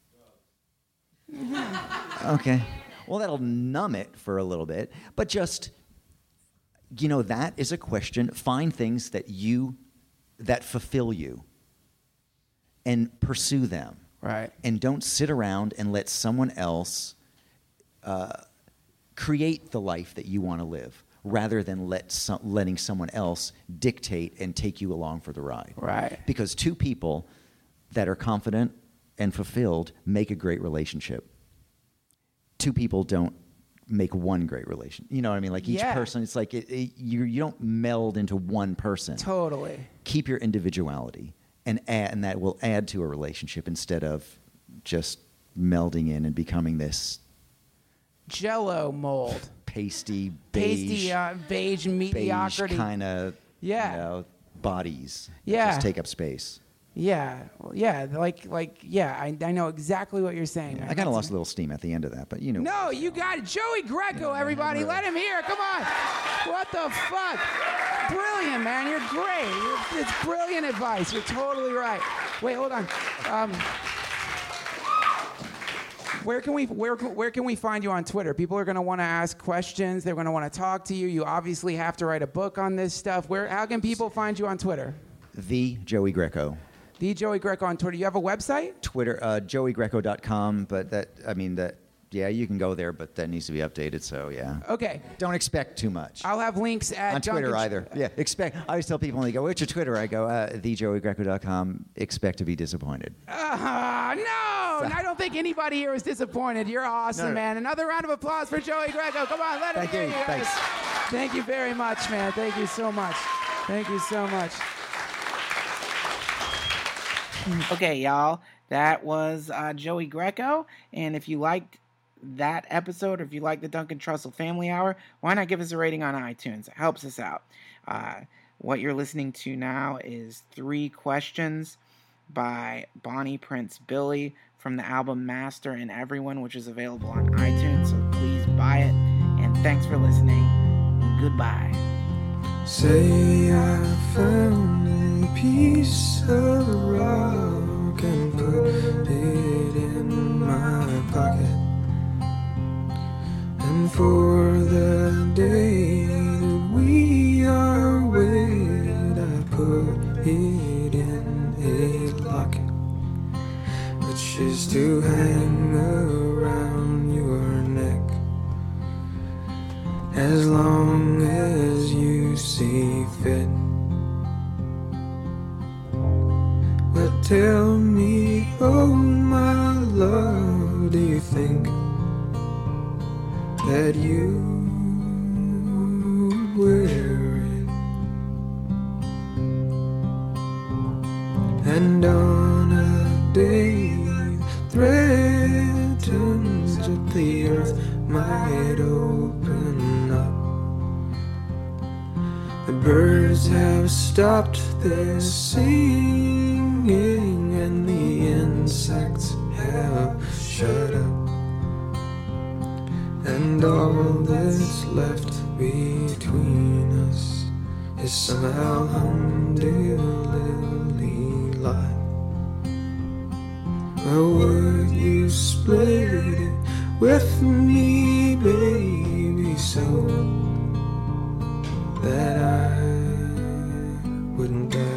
Okay. Well, that'll numb it for a little bit. But just, you know, that is a question. Find things that you, that fulfill you and pursue them. Right. And don't sit around and let someone else uh, create the life that you want to live rather than let some, letting someone else dictate and take you along for the ride. Right. Because two people that are confident and fulfilled make a great relationship. Two people don't make one great relation. You know what I mean? Like each Yeah. person, it's like it, it, you you don't meld into one person. Totally. Keep your individuality, and add, and that will add to a relationship instead of just melding in and becoming this Jello mold. pasty, beige, Pasty, uh, beige mediocrity. beige kind of Yeah. you know, bodies. that Yeah. just take up space. Yeah, well, yeah, like, like, yeah. I, I know exactly what you're saying. man. I kind of That's- lost a little steam at the end of that, but you know. No, you got it. Joey Greco, everybody. Let him hear. Come on. What the fuck? Brilliant, man. You're great. It's brilliant advice. You're totally right. Wait, hold on. Um, where can we where where can we find you on Twitter? People are going to want to ask questions. They're going to want to talk to you. You obviously have to write a book on this stuff. Where? How can people find you on Twitter? The Joey Greco. The Joey Greco on Twitter. You have a website? Twitter, uh, joey greco dot com, but that, I mean, that, yeah, you can go there, but that needs to be updated, so yeah. Okay. Don't expect too much. I'll have links at On Twitter Duncan- either. Yeah, expect, I always tell people when they go, what's your Twitter? I go, uh, the joey greco dot com, expect to be disappointed. Ah, no! No, I don't think anybody here was disappointed. You're awesome, No. man. Another round of applause for Joey Greco. Come on, let him Thank hear you. you guys. Thanks. Thank you very much, man. Thank you so much. Thank you so much. Okay, y'all, that was uh, Joey Greco. And if you liked that episode, or if you like the Duncan Trussell Family Hour, why not give us a rating on iTunes? It helps us out. Uh, what you're listening to now is Three Questions by Bonnie Prince Billy from the album Master and Everyone, which is available on iTunes, so please buy it. And thanks for listening. Goodbye. Say I found a piece of rock and put it in my pocket, and for the day that we are wed, I put it in a locket, which is to hang around your neck as long as you see fit. But tell me, oh my love, do you think that you wear it? And on a day threatens that the earth might open up, the birds have stopped their singing and the insects have shut up, and all that's left between us is somehow humdiddly life. Well, would you split it with me, baby, so that I wouldn't die?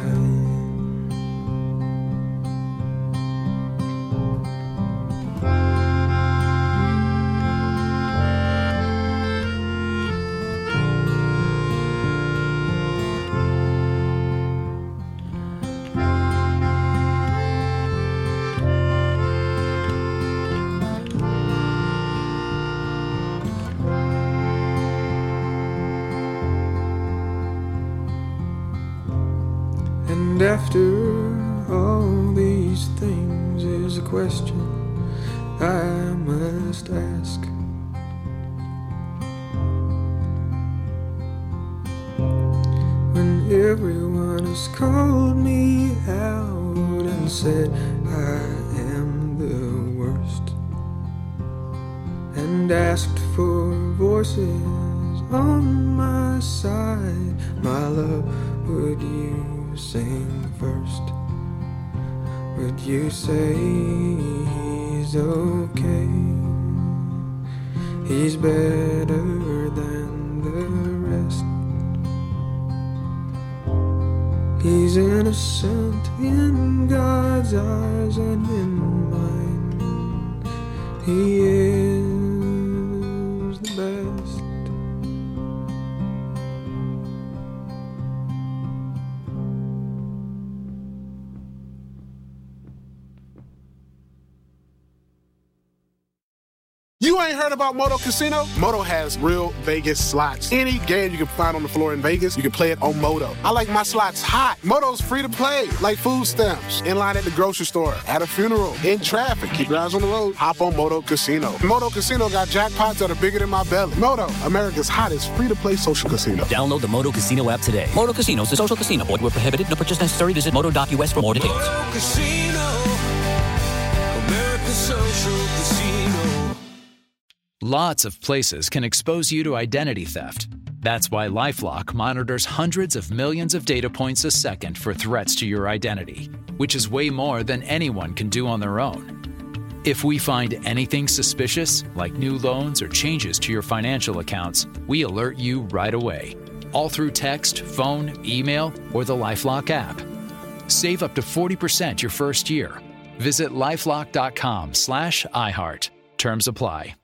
And after all these things is a question I must ask. When everyone has called me out and said I am the worst, and asked for voices on my side, my love, would you sing first? Would you say he's okay? He's better than the rest. He's innocent in God's eyes and in mine. He is the best. You ain't heard about Moto Casino? Moto has real Vegas slots. Any game you can find on the floor in Vegas, you can play it on Moto. I like my slots hot. Moto's free to play, like food stamps, in line at the grocery store, at a funeral, in traffic. Keep your eyes on the road. Hop on Moto Casino. Moto Casino got jackpots that are bigger than my belly. Moto, America's hottest free-to-play social casino. Download the Moto Casino app today. Moto Casino is a social casino. Void where prohibited. No purchase necessary. Visit moto dot U S for more details. Moto Casino, America's social casino. Lots of places can expose you to identity theft. That's why LifeLock monitors hundreds of millions of data points a second for threats to your identity, which is way more than anyone can do on their own. If we find anything suspicious, like new loans or changes to your financial accounts, we alert you right away, all through text, phone, email, or the LifeLock app. Save up to forty percent your first year. Visit lifelock dot com slash iHeart. Terms apply.